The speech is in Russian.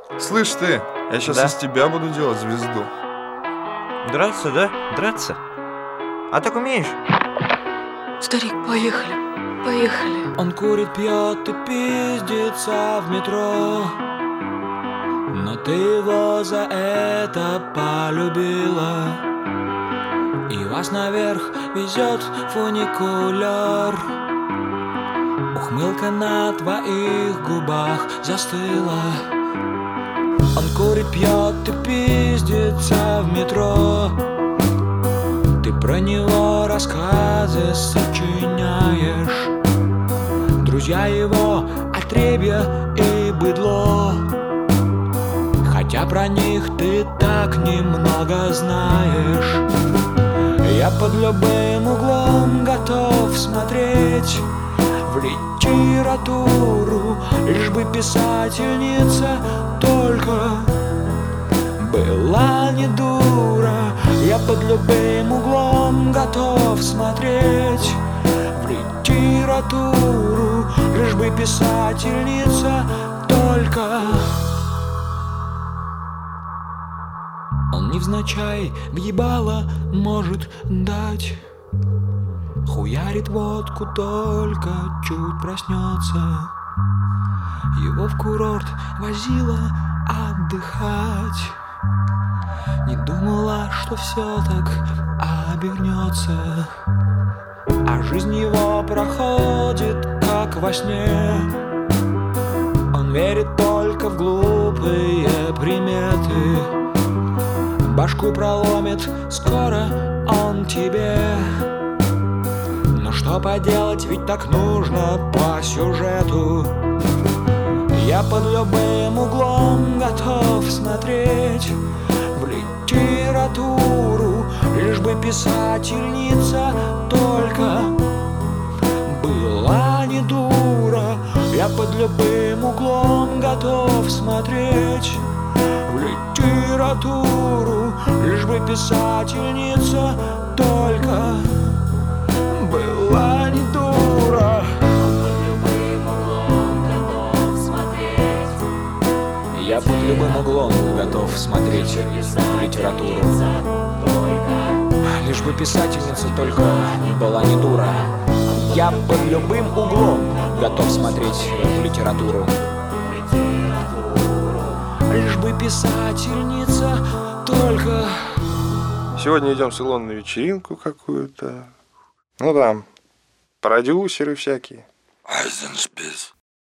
Слышь ты, я сейчас Да. из тебя буду делать звезду. Драться, да? Драться? А так умеешь? Старик, поехали, поехали. Он курит, пьет и пиздится в метро, но ты его за это полюбила. И вас наверх везет фуникулер. Ухмылка на твоих губах застыла. Он курит, пьет и пиздится в метро. Ты про него рассказы сочиняешь. Друзья его отребья и быдло, хотя про них ты так немного знаешь. Я под любым углом готов смотреть в литературу, лишь бы писательница только была не дура. Я под любым углом готов смотреть в литературу, лишь бы писательница только. Он невзначай въебало может дать. Хуярит водку, только чуть проснется. Его в курорт возила отдыхать. Не думала, что все так обернется. А жизнь его проходит, как во сне. Он верит только в глупые приметы. Башку проломит скоро он тебе. Но что поделать, ведь так нужно по сюжету. Я под любым углом готов смотреть в литературу, лишь бы писательница только была не дура. Я под любым углом готов смотреть в литературу, лишь бы писательница только была не дура. Я под любым углом готов смотреть в литературу, лишь бы писательница только была не дура. Я под любым углом готов смотреть в литературу, лишь бы писательница только. Сегодня идем с Илоной на вечеринку какую-то. Ну там, продюсеры всякие. Айзеншпис.